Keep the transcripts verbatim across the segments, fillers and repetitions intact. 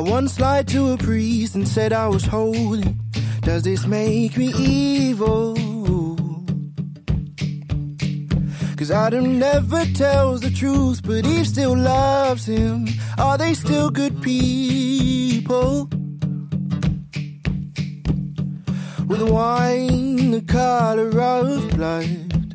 I once lied to a priest and said I was holy. Does this make me evil? Cause Adam never tells the truth, but Eve still loves him. Are they still good people? With wine the color of blood,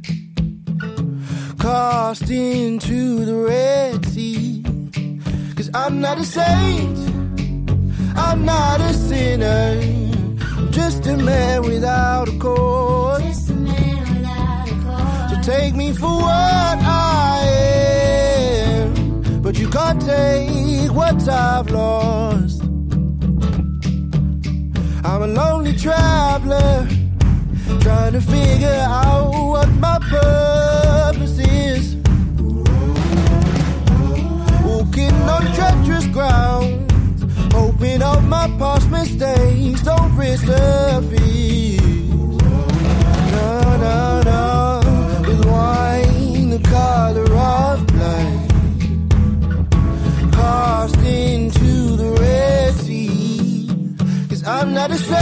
cast into the Red Sea. Cause I'm not a saint, I'm not a sinner, I'm just a man without a cause. Just a man without a cause. So take me for what I am, but you can't take what I've lost. I'm a lonely traveler, trying to figure out what my purpose is. Walking on treacherous ground, hoping all my past mistakes don't resurface. No, no, no, with wine the color of blood, cast into the Red Sea. Cause I'm not a saint,